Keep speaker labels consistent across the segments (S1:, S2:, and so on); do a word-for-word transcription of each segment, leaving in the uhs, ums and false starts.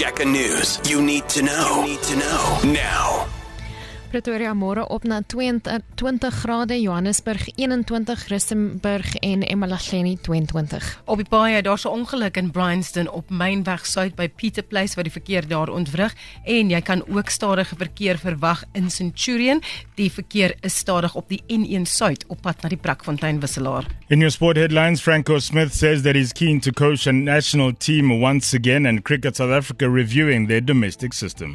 S1: Check News. You need to know. You need to know now.
S2: Pretoria môre op na twintig grade, Johannesburg eenentwintig, Rustenburg en eMalahleni tweeëntwintig.
S3: Op die paaie, daar's 'n ongeluk in Bryanston op Mynweg Suid by Peter Place wat die verkeer daar ontwrig en jy kan ook stadige verkeer verwag in Centurion. Die verkeer is stadig op die N een Suid op pad na die Brakfontein wisselaar.
S4: In your sport headlines, Franco Smith says that he's keen to coach a national team once again, and Cricket South Africa reviewing their domestic system.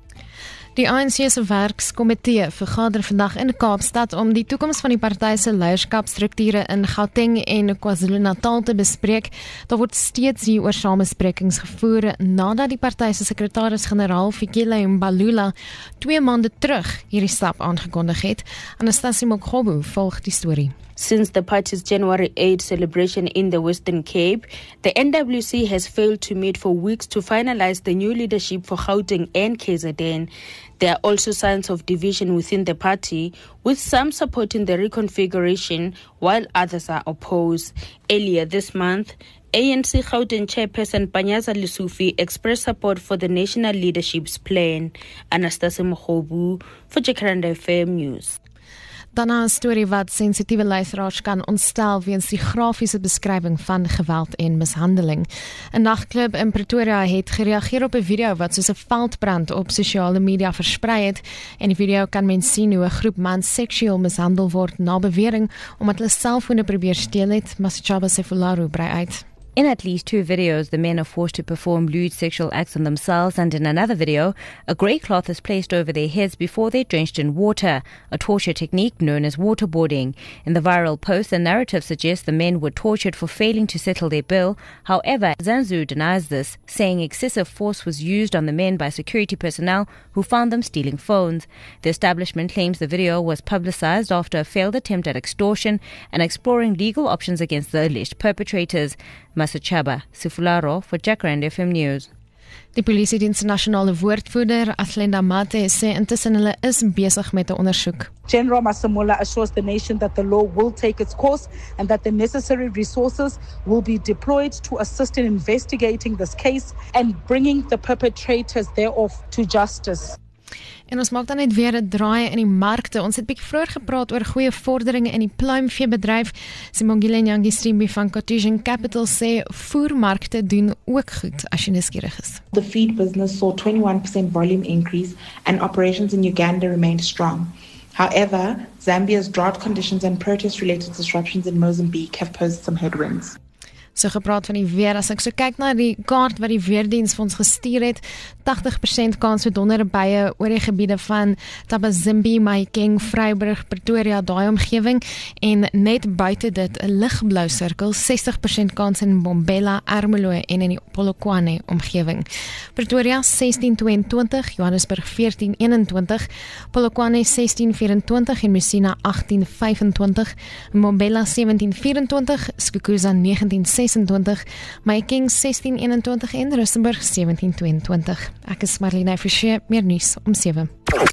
S2: Die A N C se werkskomitee vergader vandag in Kaapstad om die toekoms van die party se leierskapstrukture in Gauteng en KwaZulu-Natal te bespreek. Daar word steeds hieroor samesprekings gevoer nadat die party se sekretaris-generaal Fikile Mbalula twee maande terug hierdie stap aangekondig het. Anastasie Mokgobo volg die storie.
S5: Since the party's January eighth celebration in the Western Cape, the N W C has failed to meet for weeks to finalize the new leadership for Gauteng and K Z N. There are also signs of division within the party, with some supporting the reconfiguration while others are opposed. Earlier this month, A N C Gauteng chairperson Panyaza Lesufi expressed support for the national leadership's plan. Anastasia Mokgobo for Jacaranda F M News.
S2: Daarna 'n storie wat sensitiewe luisteraars kan ontstel weens die grafiese beskrywing van geweld en mishandeling. 'n Nagklub in Pretoria het gereageer op 'n video wat soos 'n veldbrand op sosiale media versprei het. En die video kan mens sien hoe 'n groep mans seksueel mishandel word na bewering omdat hulle selfone probeer steel het. Masachaba Sefularu brei uit.
S6: In at least two videos, the men are forced to perform lewd sexual acts on themselves, and in another video, a grey cloth is placed over their heads before they're drenched in water, a torture technique known as waterboarding. In the viral post, the narrative suggests the men were tortured for failing to settle their bill. However, Zanzu denies this, saying excessive force was used on the men by security personnel who found them stealing phones. The establishment claims the video was publicized after a failed attempt at extortion and exploring legal options against the alleged perpetrators. Masachaba Sifularo for Jacaranda F M News.
S2: Die Polisiediens nasionale woordvoerder Athlenda Mate sê intussen hulle is besig met 'n ondersoek.
S7: General Masemola assures the nation that the law will take its course and that the necessary resources will be deployed to assist in investigating this case and bringing the perpetrators thereof to justice.
S2: En ons maak dan net weer 'n draai in die markte. Ons het bietjie vroeër gepraat oor goeie vorderinge in die pluimveebedryf. Simongile Nyangistimbi van Cartesian Capital sê voermarkte doen ook goed as jy nuuskierig is.
S8: The feed business saw twenty-one percent volume increase and operations in Uganda remained strong. However, Zambia's drought conditions and protest-related disruptions in Mozambique have posed some headwinds.
S2: So gepraat van die weer, as ek so kyk na die kaart wat die weerdiens vir ons gestuur het, tagtig persent kans vir donderbuie oor die gebiede van Tabazimbi, Mahikeng, Vryburg, Pretoria, daai omgewing, en net buite dit 'n ligblou sirkel, sestig persent kans in Mbombela, Ermelo en in die Polokwane omgewing. Pretoria sestien tweeëntwintig, Johannesburg veertien eenentwintig, Polokwane sestien vyf-en-twintig en Messina agttien vyf-en-twintig, Mbombela sewentien vyf-en-twintig, Skukuza negentien sesentwintig, Mahikeng sestien eenentwintig en Rustenburg sewentien tweeëntwintig. Ek is Marlene Forsie, meer nuus om sewe.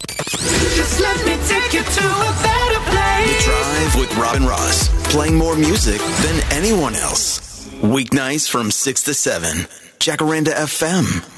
S1: Just let me take you to a better place. Drive with Robin Ross, playing more music than anyone else. Weeknights from six to seven. Jacaranda F M.